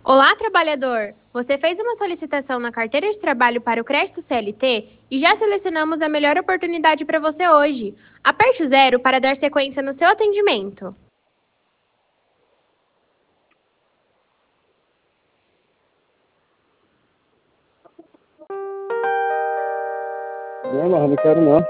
Olá, trabalhador! Você fez uma solicitação na carteira de trabalho para o crédito CLT e já selecionamos a melhor oportunidade para você hoje. Aperte o 0 para dar sequência no seu atendimento. Não quero não.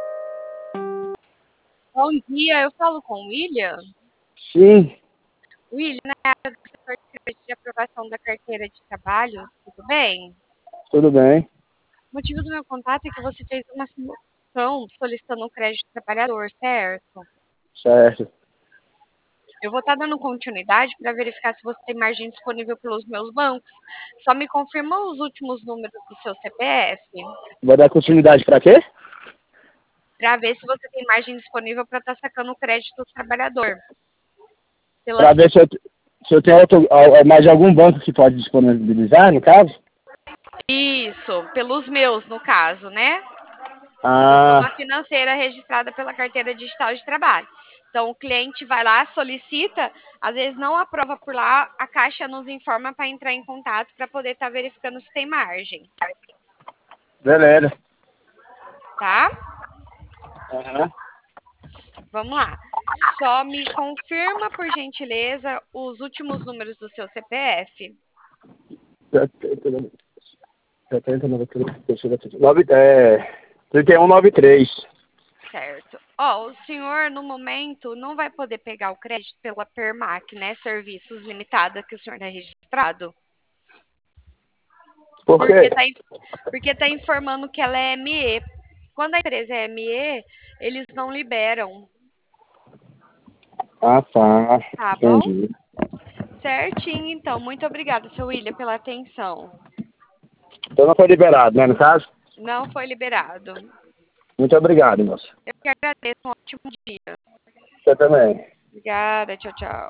Bom dia, eu falo com o William. Sim, William, na área do setor de crédito de aprovação da carteira de trabalho, tudo bem? tudo bem. O motivo do meu contato é que você fez uma solicitação solicitando um crédito trabalhador, certo? Certo. Eu vou estar dando continuidade para verificar se você tem margem disponível pelos meus bancos. Só me confirma os últimos números do seu CPF, Vai dar continuidade para quê? para ver se você tem margem disponível para estar sacando o crédito trabalhador. Pela Para ver se eu tenho mais algum banco que pode disponibilizar, no caso? Isso, pelos meus, no caso, né? Eu sou uma Ah, financeira registrada pela carteira digital de trabalho. Então, o cliente vai lá, solicita, às vezes não aprova por lá, a Caixa nos informa para entrar em contato para poder estar verificando se tem margem, beleza. tá? Aham. Vamos lá. Só me confirma, por gentileza, os últimos números do seu CPF. 3193. Certo. Ó, o senhor, no momento, não vai poder pegar o crédito pela Permac, né? Serviços Limitada, que o senhor é registrado. Por Porque quê? tá informando que ela é ME. Quando a empresa é ME, eles não liberam, Ah, tá. tá bom? Entendi. Certinho, então. Muito obrigada, seu William, pela atenção. Então não foi liberado, né, no caso? Não foi liberado. Muito obrigado, moça. Eu que agradeço. Um ótimo dia. Você também. Obrigada. Tchau, tchau.